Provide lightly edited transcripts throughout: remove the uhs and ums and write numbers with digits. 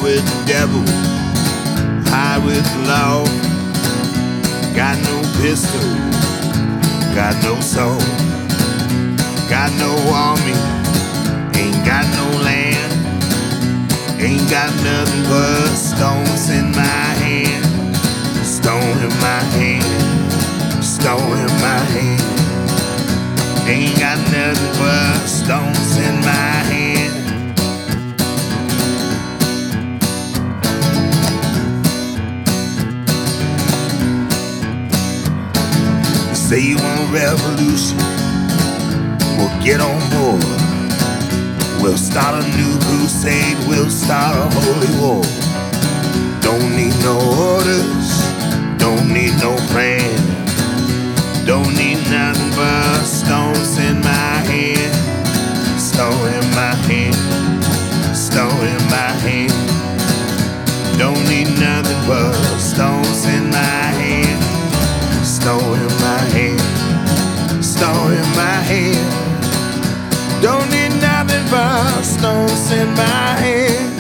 with the devil, high with the law. Got no pistol, got no soul, got no army, ain't got no land, ain't got nothing but stones in my hand. Stone in my hand, stone in my hand. Ain't got nothing but stones in my hand. You say you want revolution, we'll get on board. We'll start a new crusade, we'll start a holy war. Don't need no orders, don't need no plan, don't need nothing but stones in my hand. Stone in my hand, stone in my hand. Don't need nothing but stones in my hand. Stone in my hand, stone in my hand. Don't need nothing but stones in my hand.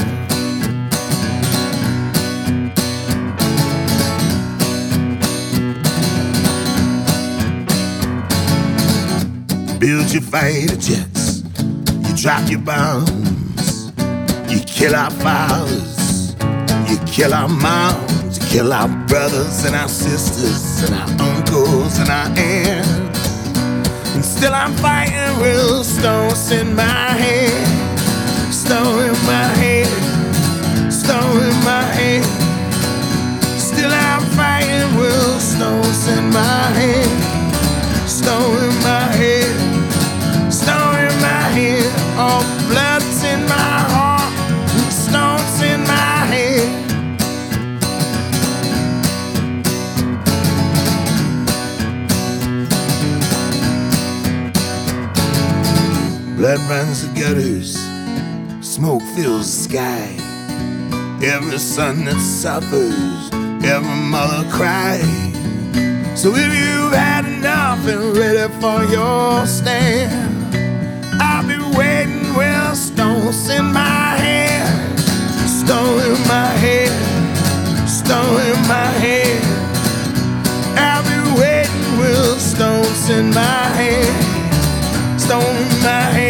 Build your fighter jets, you drop your bombs, you kill our fathers, you kill our moms, you kill our brothers and our sisters and our uncles and our aunts. And still I'm fighting with stones in my hand, stone in my hand, stone in my hand. Still I'm fighting with stones in my hand, stone in my hand. Stone in my head, all blood's in my heart, stones in my head. Blood runs the gutters, smoke fills the sky. Every son that suffers, every mother cries. So if you've had enough and ready for your stand, I'll be waiting with stones in my hand, stone in my hand, stone in my hand. I'll be waiting with stones in my hand, stone in my hand.